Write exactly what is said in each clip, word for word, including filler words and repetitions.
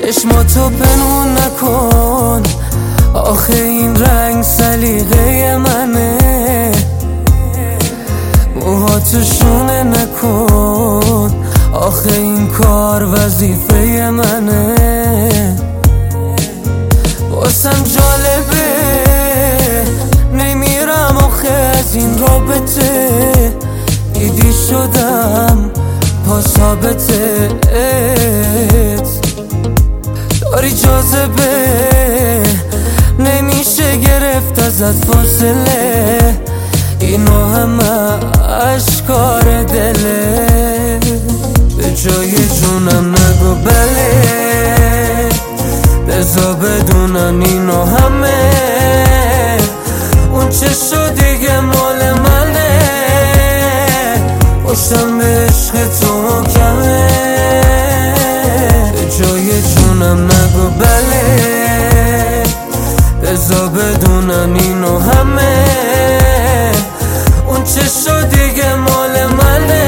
چشماتو پنهون نکن، آخه این رنگ سلیقه منه. موهاتو شونه نکن، آخه این کار وظیفه منه. واسم جالبه نمیرم آخه از این رابطه، دیدی شدم پا ثابتت. داری جاذبه نمیشه گرفت ازت فاصله، اینو همه اشکار دله. به جای جونم نگو بله، بذار بدونن اینو همه. اون چه شد دیگه مال منه، پشتم به عشق تو محکمه. به جای جونم نگو بله، بذار بدونن اینو همه. اون چه شد دیگه مال منه،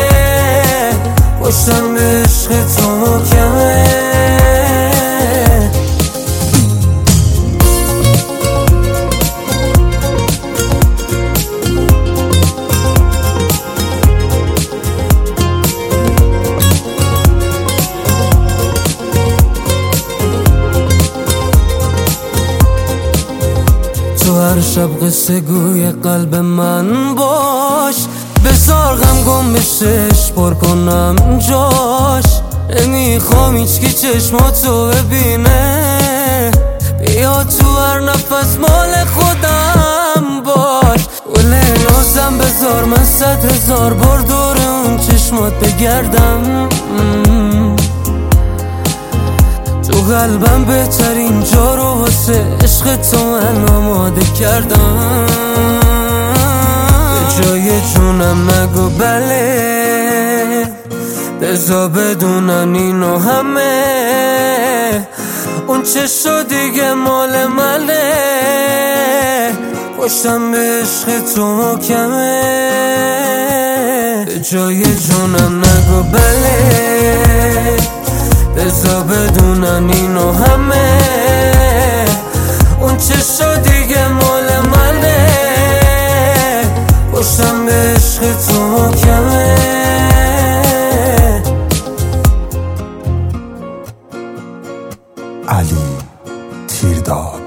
پشتم به عشق تو محکمه. تو هر شب قصه گوی قلب من باش، بذار غم گم بشش پر کنم جاش. نمیخوام هیچکی چشماتو ببینه، بیا تو هر نفس مال خودم باش. گله نازم بذار من صد هزار بار دور اون چشمات بگردم. تو قلبم بهترین جا رو واسه عشق تو من آماده کردم. به جای جونم نگو بله، بذار بدونن اینو همه. اون چه شد دیگه مال منه، پشتم به عشق تو محکمه. به جای جونم نگو بله، بذار بدونن اینو همه. اون چه شد دیگه مال منه، پشتم به عشق تو محکمه. علی تیرداد.